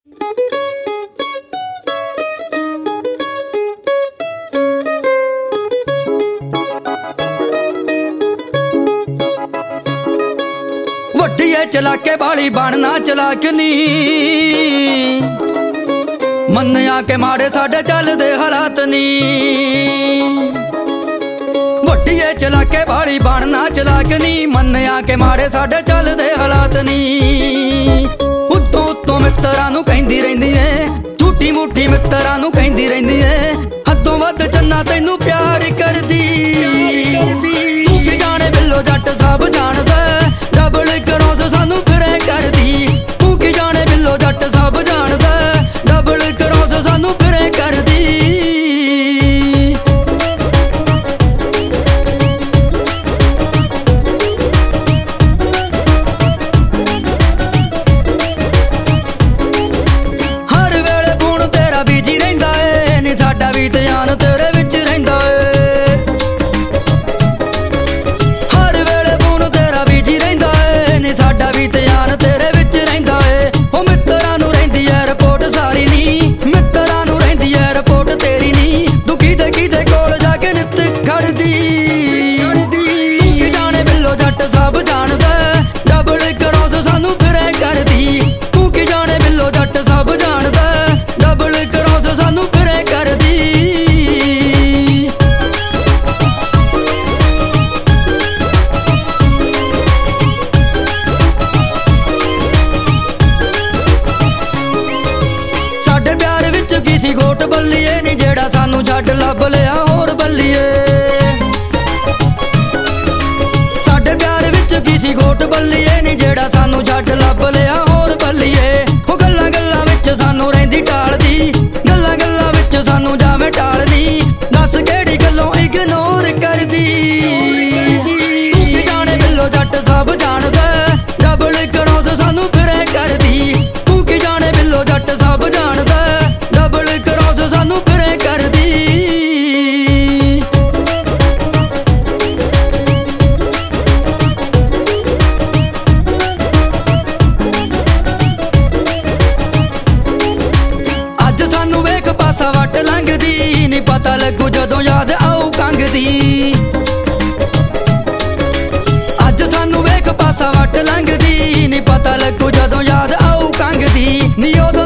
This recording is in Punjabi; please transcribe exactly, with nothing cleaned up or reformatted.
ਵੱਡੀਏ ਚਲਾਕੇ ਵਾਲੀ ਬਣਨਾ ਚਲਾਕ ਨੀ ਮੰਨਿਆ ਕਿ ਮਾੜੇ ਸਾਡੇ ਚੱਲਦੇ ਹਾਲਾਤ ਨੀ। ਵੱਡੀਏ ਚਲਾਕੇ ਵਾਲੀ ਬਣਨਾ ਚਲਾਕ ਨੀ ਮੰਨਿਆ ਕਿ ਮਾੜੇ ਸਾਡੇ ਚੱਲਦੇ ਹਾਲਾਤ ਨੀ। ਉੱਤੋਂ ਉੱਤੋਂ ਮਿੱਤਰਾਂ ਨੂੰ ਕਹਿੰਦੀ ਰਹਿੰਦੀ ਏ, ਝੂਠੀ ਮੂਠੀ ਮਿੱਤਰਾਂ ਨੂੰ ਕਹਿੰਦੀ ਰਹਿੰਦੀ ਏ, ਹੱਦੋਂ ਵੱਧ ਚੰਨਾ ਤੈਨੂੰ ਪਿਆਰ ਕਰਦੀ। ਤੂੰ ਕੀ ਜਾਣੇ ਬਿੱਲੋ ਜੱਟ ਸਭ ਜਾਣਦਾ, ਡਬਲ ਕਰੋਸ ਸਾਨੂੰ ਫਿਰੇ ਕਰਦੀ। ਤੂੰ ਕੀ ਜਾਣੇ ਬਿੱਲੋ ਜੱਟ ਸਭ ਜਾਣਦਾ, ਡਬਲ ਕਰੋਸ ਸਾਨੂੰ ਫਿਰੇ ਕਰਦੀ। ਹਰ ਵੇਲੇ ਫੋਨ ਤੇਰਾ ਬਿਜੀ ਰਹਿੰਦਾ ਏ, ਨੀ ਸਾਡਾ ਵੀ ਧਿਆਨ ਤੇਰੇ ਵਿੱਚ ਰਹਿੰਦਾ ਏ। ਹਰ ਵੇਲੇ ਫੋਨ ਤੇਰਾ ਬਿਜੀ ਰਹਿੰਦਾ ਏ, ਨੀ ਸਾਡਾ ਵੀ ਧਿਆਨ ਤੇਰੇ ਵਿੱਚ ਰਹਿੰਦਾ ਏ। ਉਹ ਮਿੱਤਰਾਂ ਨੂੰ ਰਹਿੰਦੀ ਏ ਰਿਪੋਰਟ ਸਾਰੀ ਨੀ, ਮਿੱਤਰਾਂ ਨੂੰ ਰਹਿੰਦੀ ਏ ਰਿਪੋਰਟ ਤੇਰੀ ਨੀ। ਤੂੰ ਕਿਹਦੇ ਕਿਹਦੇ ਕੋਲ ਜਾ ਕੇ ਨਿੱਤ ਖੜਦੀ। ਤੂੰ ਕੀ ਜਾਣੇ ਬਿੱਲੋ ਜੱਟ ਸਭ ਜਾਣਦਾ, ਡਬਲ ਕਰੋਸ ਸਾਨੂੰ ਫਿਰੇ ਕਰਦੀ। ਤੂੰ ਕੀ ਜਾਣੇ ਬਿੱਲੋ ਜੱਟ ਸਭ ਜਾਣਦਾ, ਡਬਲ ਕਰੋਸ ਸਾਨੂੰ ਫਿਰੇ ਕਰਦੀ। ਸਾਡੇ ਪਿਆਰ ਵਿੱਚ ਕੀ ਸੀ ਗੋਟ ਬੱਲੀਏ ਨੀ, ਜਿਹੜਾ ਸਾਨੂੰ ਛੱਡ ਲੱਭ ਲਿਆ ਹੋਰ ਬੱਲੀਏ। ਸਾਡੇ ਪਿਆਰ ਵਿੱਚ ਕੀ ਸੀ ਗੋਟ ਬੱਲੀਏ ਨੀ, ਜਿਹੜਾ ਸਾਨੂੰ ਛੱਡ ਲੱਭ ਲਿਆ ਹੋਰ ਬੱਲੀਏ। ਉਹ ਗੱਲਾਂ ਗੱਲਾਂ ਵਿੱਚ ਸਾਨੂੰ ਰਹਿੰਦੀ ਟਾਲਦੀ, ਗੱਲਾਂ ਗੱਲਾਂ ਵਿੱਚ ਸਾਨੂੰ ਜਾਵੇਂ ਟਾਲਦੀ। ਦੱਸ ਕਿਹੜੀ ਗੱਲੋਂ ਇਗਨੋਰ ਕਰਦੀ। ਤੂੰ ਕੀ ਜਾਣੇ ਬਿੱਲੋ ਜੱਟ ਸਭ ਜਾਣਦਾ, ਡਬਲ ਕਰੋਸ ਸਾਨੂੰ ਫਿਰੇ ਕਰਦੀ। ਤੂੰ ਕੀ ਜਾਣੇ ਬਿੱਲੋ ਜੱਟ ਸਭ ਜਾਣਦਾ, ਡਬਲ ਕਰੋਸ ਸਾਨੂੰ ਫਿਰੇ ਕਰਦੀ। ਅੱਜ ਸਾਨੂੰ ਵੇਖ ਪਾਸਾ ਵੱਟ ਲੰਘਦੀ, ਨੀ ਪਤਾ ਲੱਗੂ ਜਦੋਂ ਯਾਦ ਆਊ ਕੰਗ ਦੀ। ਅੱਜ ਸਾਨੂੰ ਵੇਖ ਪਾਸਾ ਵੱਟ ਲੰਘਦੀ, ਨੀ ਪਤਾ ਲੱਗੂ ਜਦੋਂ ਯਾਦ ਆਊ ਕੰਗ ਦੀ। ਨੀ ਉਦੋਂ